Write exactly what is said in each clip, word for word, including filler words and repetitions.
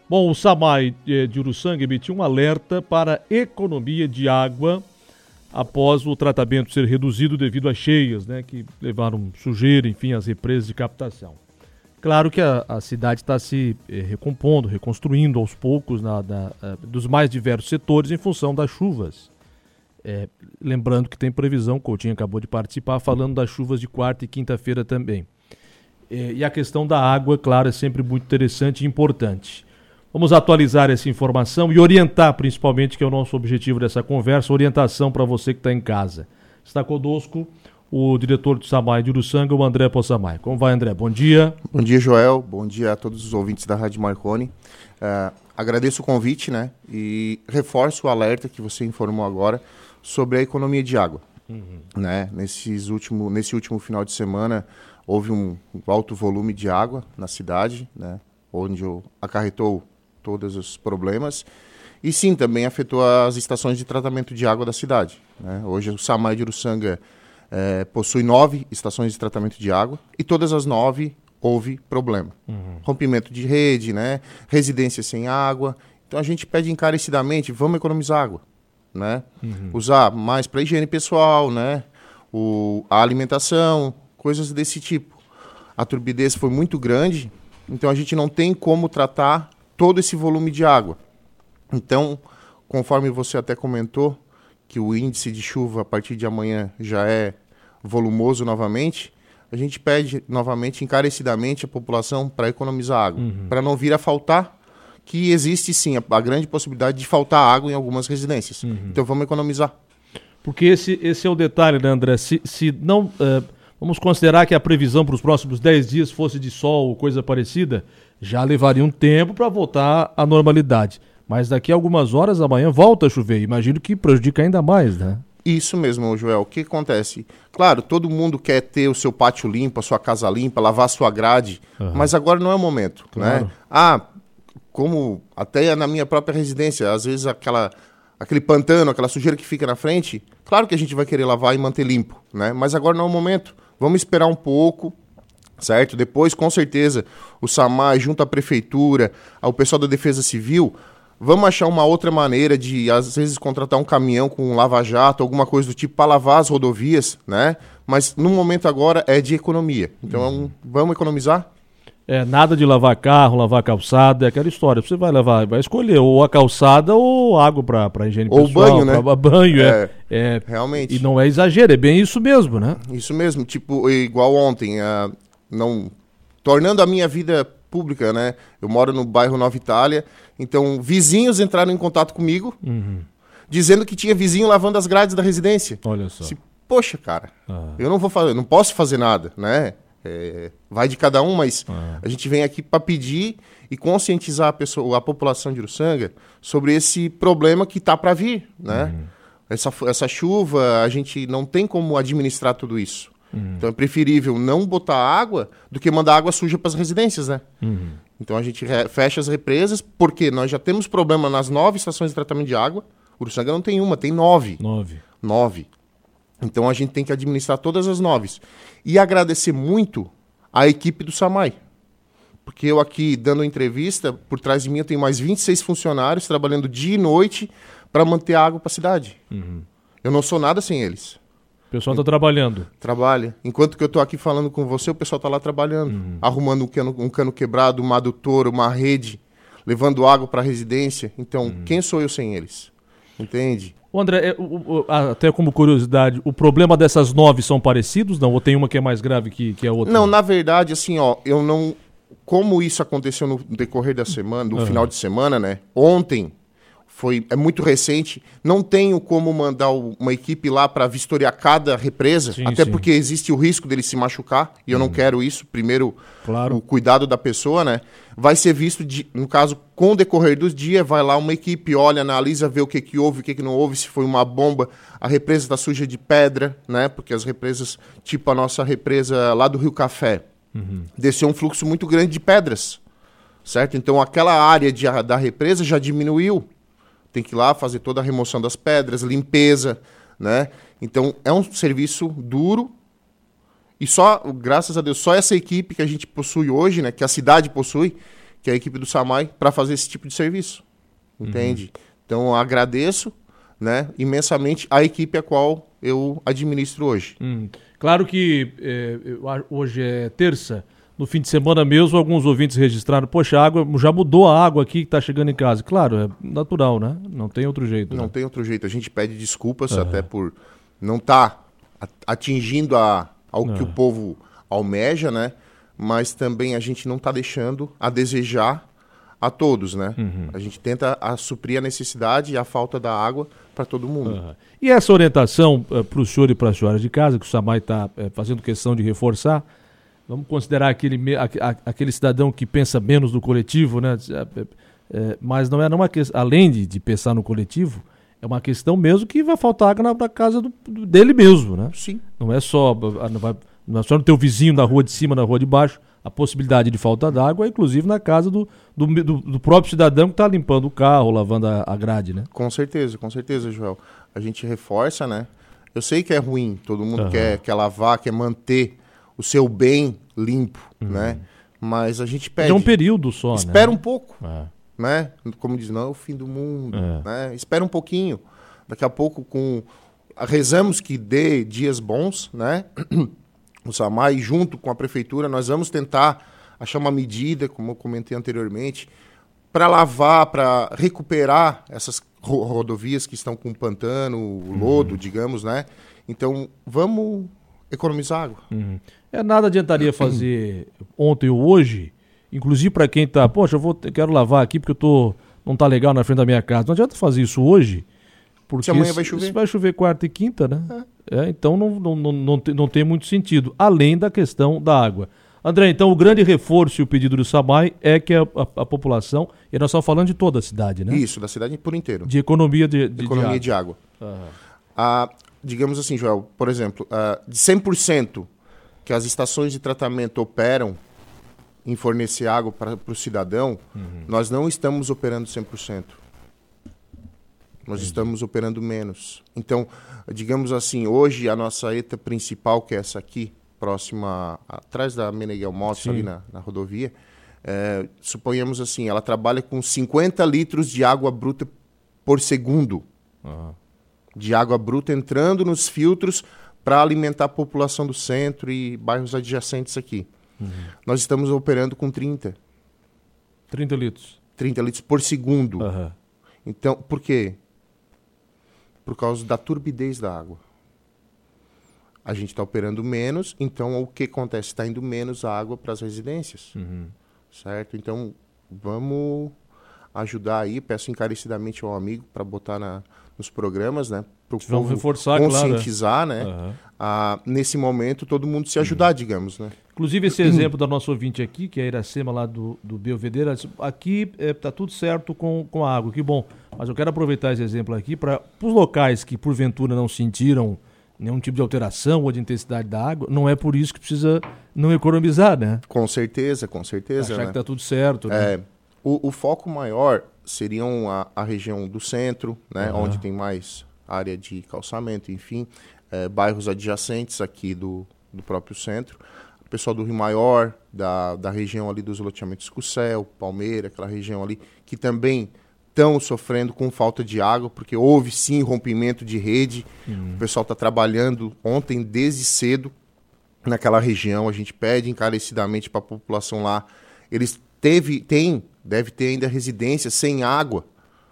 Bom, o SAMAI de Uruçanga emitiu um alerta para economia de água após o tratamento ser reduzido devido às cheias, né, que levaram sujeira, enfim, às represas de captação. Claro que a, a cidade está se eh, recompondo, reconstruindo aos poucos na, na, uh, dos mais diversos setores em função das chuvas. É, lembrando que tem previsão, o Coutinho acabou de participar, falando das chuvas de quarta e quinta-feira também. É, e a questão da água, claro, é sempre muito interessante e importante. Vamos atualizar essa informação e orientar, principalmente, que é o nosso objetivo dessa conversa, orientação para você que está em casa. Está conosco o diretor do SAMAI de Uruçanga, o André Possamay. Como vai, André? Bom dia. Bom dia, Joel. Bom dia a todos os ouvintes da Rádio Marconi. Uh, agradeço o convite, né? E reforço o alerta que você informou agora sobre a economia de água. Uhum. Né? Nesses último, nesse último final de semana, houve um alto volume de água na cidade, né? Onde acarretou todos os problemas. E sim, também afetou as estações de tratamento de água da cidade. Né? Hoje o SAMAI de Uruçanga é, possui nove estações de tratamento de água e todas as nove houve problema. Uhum. Rompimento de rede, né? Residência sem água. Então a gente pede encarecidamente, vamos economizar água. Né? Uhum. Usar mais para higiene pessoal, né? o, a alimentação, coisas desse tipo. A turbidez foi muito grande, então a gente não tem como tratar todo esse volume de água. Então, conforme você até comentou, que o índice de chuva a partir de amanhã já é volumoso novamente, a gente pede novamente, encarecidamente, a população para economizar água, uhum. para não vir a faltar, que existe sim a, a grande possibilidade de faltar água em algumas residências. Uhum. Então vamos economizar. Porque esse, esse é o detalhe, né, André? Se, se não... Uh, vamos considerar que a previsão para os próximos dez dias fosse de sol ou coisa parecida, já levaria um tempo para voltar à normalidade. Mas daqui a algumas horas, amanhã, volta a chover. Imagino que prejudica ainda mais, né? Isso mesmo, Joel. O que acontece? Claro, todo mundo quer ter o seu pátio limpo, a sua casa limpa, lavar a sua grade, uhum. mas agora não é o momento. Claro. Né? Ah, como até na minha própria residência, às vezes aquela, aquele pantano, aquela sujeira que fica na frente, claro que a gente vai querer lavar e manter limpo, né? Mas agora não é o momento. Vamos esperar um pouco, certo? Depois, com certeza, o SAMAI, junto à prefeitura, ao pessoal da Defesa Civil, vamos achar uma outra maneira de, às vezes, contratar um caminhão com um lava-jato, alguma coisa do tipo, para lavar as rodovias, né? Mas, no momento agora, é de economia. Então, uhum. vamos economizar? É, nada de lavar carro, lavar calçada, é aquela história. Você vai lavar, vai escolher ou a calçada ou água para higiene ou pessoal. Ou banho, né? Pra, banho, é, é, é. Realmente. E não é exagero, é bem isso mesmo, né? Isso mesmo, tipo, igual ontem, uh, não... tornando a minha vida pública, né? Eu moro no bairro Nova Itália, então vizinhos entraram em contato comigo, uhum. dizendo que tinha vizinho lavando as grades da residência. Olha só. Se, poxa, cara, ah. eu não vou fazer, não posso fazer nada, né? É, vai de cada um, mas ah. a gente vem aqui para pedir e conscientizar a, pessoa, a população de Uruçanga sobre esse problema que está para vir, né? Uhum. Essa, essa chuva, a gente não tem como administrar tudo isso. Uhum. Então é preferível não botar água do que mandar água suja para as residências, né? Uhum. Então a gente re- fecha as represas, porque nós já temos problema nas nove estações de tratamento de água. Uruçanga não tem uma, tem nove. Nove. Nove. Então a gente tem que administrar todas as nove. E agradecer muito a equipe do SAMAI. Porque eu aqui, dando entrevista, por trás de mim eu tenho mais vinte e seis funcionários trabalhando dia e noite para manter a água para a cidade. Uhum. Eu não sou nada sem eles. O pessoal está trabalhando. Trabalha. Enquanto que eu estou aqui falando com você, o pessoal está lá trabalhando. Uhum. Arrumando um cano, um cano quebrado, uma adutora, uma rede, levando água para a residência. Então, uhum. quem sou eu sem eles? Entende? O André, é, o, o, até como curiosidade, o problema dessas nove são parecidos, não? Ou tem uma que é mais grave que, que a outra? Não, na verdade, assim, ó, eu não... Como isso aconteceu no decorrer da semana, no uhum. final de semana, né? Ontem, foi, é muito recente, não tenho como mandar o, uma equipe lá para vistoriar cada represa, sim, até sim. porque existe o risco dele se machucar, e eu uhum. não quero isso. Primeiro, claro. O cuidado da pessoa, né? Vai ser visto, de, no caso, com o decorrer dos dias, vai lá uma equipe, olha, analisa, vê o que, que houve, o que, que não houve, se foi uma bomba, a represa está suja de pedra, né? Porque as represas, tipo a nossa represa lá do Rio Café, uhum. desceu um fluxo muito grande de pedras, certo? Então aquela área de, da represa já diminuiu. Tem que ir lá fazer toda a remoção das pedras, limpeza, né? Então é um serviço duro. E só, graças a Deus, só essa equipe que a gente possui hoje, né, que a cidade possui, que é a equipe do SAMAI, para fazer esse tipo de serviço. Entende? Uhum. Então, eu agradeço, né, imensamente a equipe a qual eu administro hoje. Hum. Claro que é, hoje é terça, no fim de semana mesmo, alguns ouvintes registraram, poxa, a água, já mudou a água aqui que está chegando em casa. Claro, é natural, né? Não tem outro jeito. Não né? tem outro jeito. A gente pede desculpas uhum. até por não estar tá atingindo a, ao uhum. que o povo almeja, né? Mas também a gente não está deixando a desejar a todos, né? Uhum. A gente tenta a suprir a necessidade e a falta da água para todo mundo. Uhum. E essa orientação uh, para o senhor e para a senhora de casa, que o SAMAI está uh, fazendo questão de reforçar, vamos considerar aquele, a, a, aquele cidadão que pensa menos no coletivo, né? Uh, uh, mas não é uma questão, além de, de pensar no coletivo, é uma questão mesmo que vai faltar água na, na casa do, do, dele mesmo, né? Sim. Não é só, não, vai, não é só no teu vizinho na rua de cima, na rua de baixo. A possibilidade de falta d'água é inclusive na casa do, do, do, do próprio cidadão que está limpando o carro, lavando a, a grade, né? Com certeza, com certeza, Joel. A gente reforça, né? Eu sei que é ruim, todo mundo uhum. quer, quer lavar, quer manter o seu bem limpo, uhum. né? Mas a gente pede... É um período só, espera né? um pouco, é. né? Como diz, não é o fim do mundo, é. né? Espera um pouquinho. Daqui a pouco, com rezamos que dê dias bons, né? O SAMAI, junto com a prefeitura, nós vamos tentar achar uma medida, como eu comentei anteriormente, para lavar, para recuperar essas ro- rodovias que estão com pantano, o lodo, uhum. digamos, né? Então, vamos economizar água. Uhum. É, nada adiantaria fazer ontem ou hoje, inclusive para quem está, poxa, eu vou, eu quero lavar aqui porque eu tô, não está legal na frente da minha casa. Não adianta fazer isso hoje, porque se amanhã vai chover. Se vai chover quarta e quinta, né? É. É, então não, não, não, não, tem, não tem muito sentido, além da questão da água. André, então o grande reforço e o pedido do SAMAI é que a, a, a população, e nós estamos falando de toda a cidade, né? Isso, da cidade por inteiro. De economia de, de, economia de água. De água. Uhum. Ah, digamos assim, Joel, por exemplo, ah, de cem por cento que as estações de tratamento operam em fornecer água para o cidadão, uhum. nós não estamos operando cem por cento. Nós Entendi. Estamos operando menos. Então, digamos assim, hoje a nossa ETA principal, que é essa aqui, próxima, atrás da Meneghel Motos, ali na, na rodovia, é, suponhamos assim, ela trabalha com cinquenta litros de água bruta por segundo. Uhum. De água bruta entrando nos filtros para alimentar a população do centro e bairros adjacentes aqui. Uhum. Nós estamos operando com trinta. trinta litros. trinta litros por segundo. Uhum. Então, por quê? Por causa da turbidez da água. A gente está operando menos, então o que acontece? Está indo menos água para as residências. Uhum. Certo? Então, vamos ajudar aí. Peço encarecidamente ao amigo para botar na, nos programas, né? Para o povo reforçar, conscientizar, claro, né? Uhum. Ah, nesse momento, todo mundo se ajudar, uhum. digamos, né? Inclusive, esse exemplo da nossa ouvinte aqui, que é a Iracema lá do, do Belvedere, aqui está é, tudo certo com, com a água, que bom. Mas eu quero aproveitar esse exemplo aqui para os locais que, porventura, não sentiram nenhum tipo de alteração ou de intensidade da água, não é por isso que precisa não economizar, né? Com certeza, com certeza. Achar né? que está tudo certo, né? É, o, o foco maior seriam a, a região do centro, né? Uhum. Onde tem mais área de calçamento, enfim, é, bairros adjacentes aqui do, do próprio centro. O pessoal do Rio Maior, da, da região ali dos loteamentos Cucel, Palmeira, aquela região ali, que também estão sofrendo com falta de água, porque houve sim rompimento de rede. Uhum. O pessoal está trabalhando ontem desde cedo naquela região. A gente pede encarecidamente para a população lá. Eles teve, tem, deve ter ainda residência sem água,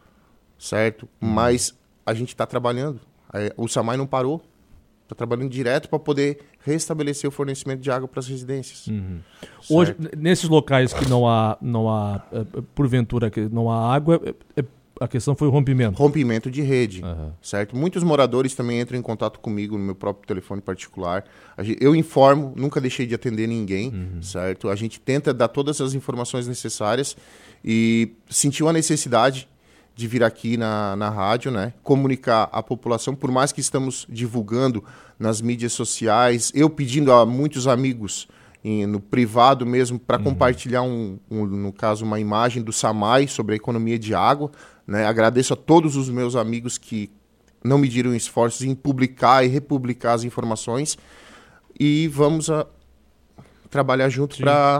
certo? Uhum. Mas a gente está trabalhando. O SAMAI não parou. Está trabalhando direto para poder restabelecer o fornecimento de água para as residências. Uhum. Hoje, nesses locais que não há, não há porventura, que não há água, a questão foi o rompimento. Rompimento de rede, uhum. certo? Muitos moradores também entram em contato comigo no meu próprio telefone particular. Eu informo, nunca deixei de atender ninguém, uhum. certo? A gente tenta dar todas as informações necessárias e sentiu a necessidade de vir aqui na, na rádio, né, comunicar à população, por mais que estamos divulgando nas mídias sociais, eu pedindo a muitos amigos em, no privado mesmo para uhum. compartilhar, um, um, no caso, uma imagem do SAMAI sobre a economia de água. Né? Agradeço a todos os meus amigos que não mediram esforços em publicar e republicar as informações e vamos a, trabalhar junto para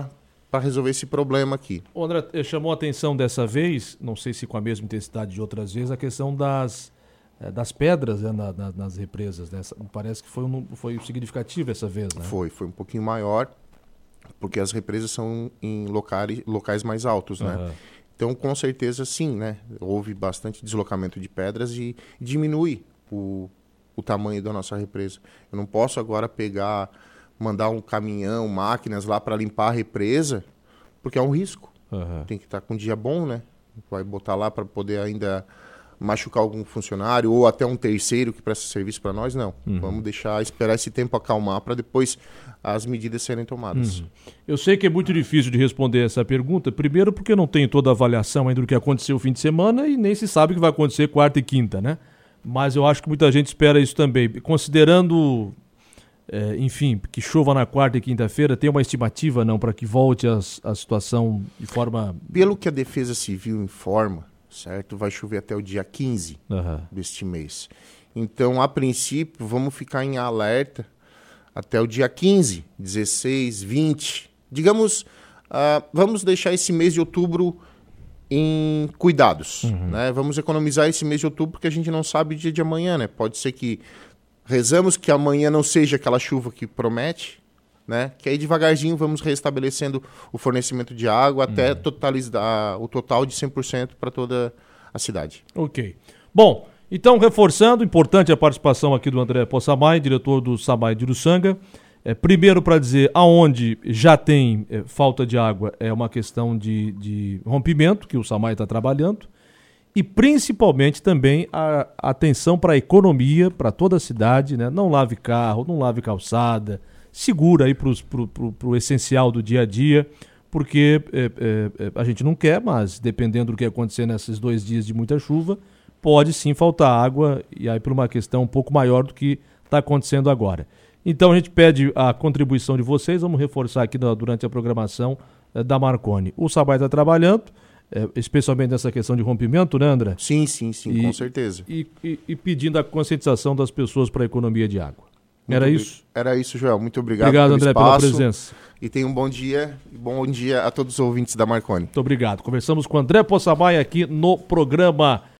para resolver esse problema aqui. O André, chamou a atenção dessa vez, não sei se com a mesma intensidade de outras vezes, a questão das, é, das pedras, né, na, na, nas represas. Né? Parece que foi, um, foi significativo essa vez, né? Foi, foi um pouquinho maior, porque as represas são em locais, locais mais altos, né? Uhum. Então, com certeza, sim, né? Houve bastante deslocamento de pedras e diminui o, o tamanho da nossa represa. Eu não posso agora pegar... mandar um caminhão, máquinas lá para limpar a represa, porque é um risco. Uhum. Tem que estar com um dia bom, né? Vai botar lá para poder ainda machucar algum funcionário ou até um terceiro que presta serviço para nós, não. Uhum. Vamos deixar, esperar esse tempo acalmar para depois as medidas serem tomadas. Uhum. Eu sei que é muito difícil de responder essa pergunta, primeiro porque não tem toda a avaliação ainda do que aconteceu o fim de semana e nem se sabe o que vai acontecer quarta e quinta, né? Mas eu acho que muita gente espera isso também. Considerando... É, enfim, que chova na quarta e quinta-feira, tem uma estimativa não para que volte a, a situação de forma... Pelo que a Defesa Civil informa, certo? Vai chover até o dia quinze uhum. deste mês. Então, a princípio, vamos ficar em alerta até o dia quinze, dezesseis, vinte. Digamos, uh, vamos deixar esse mês de outubro em cuidados. Uhum. Né? Vamos economizar esse mês de outubro porque a gente não sabe o dia de amanhã, né? Pode ser que rezamos que amanhã não seja aquela chuva que promete, né? Que aí devagarzinho vamos restabelecendo o fornecimento de água até uhum. totalizar o total de cem por cento para toda a cidade. Ok. Bom, então reforçando, importante a participação aqui do André Possamay, diretor do SAMAI de Uruçanga. É, primeiro para dizer aonde já tem é, falta de água é uma questão de, de rompimento que o SAMAI está trabalhando. E principalmente também a atenção para a economia, para toda a cidade, né? Não lave carro, não lave calçada, segura aí para o essencial do dia a dia, porque é, é, a gente não quer, mas dependendo do que acontecer nesses dois dias de muita chuva, pode sim faltar água, e aí por uma questão um pouco maior do que está acontecendo agora. Então a gente pede a contribuição de vocês, vamos reforçar aqui na, durante a programação é, da Marconi. O SAMAI está trabalhando, É, especialmente nessa questão de rompimento, né, André? Sim, sim, sim, e, com certeza. E, e, e pedindo a conscientização das pessoas para a economia de água. Muito Era isso? Era isso, Joel. Muito obrigado, obrigado pelo André, espaço. pela presença. E tenha um bom dia. Bom dia a todos os ouvintes da Marconi. Muito obrigado. Conversamos com André Possamay aqui no programa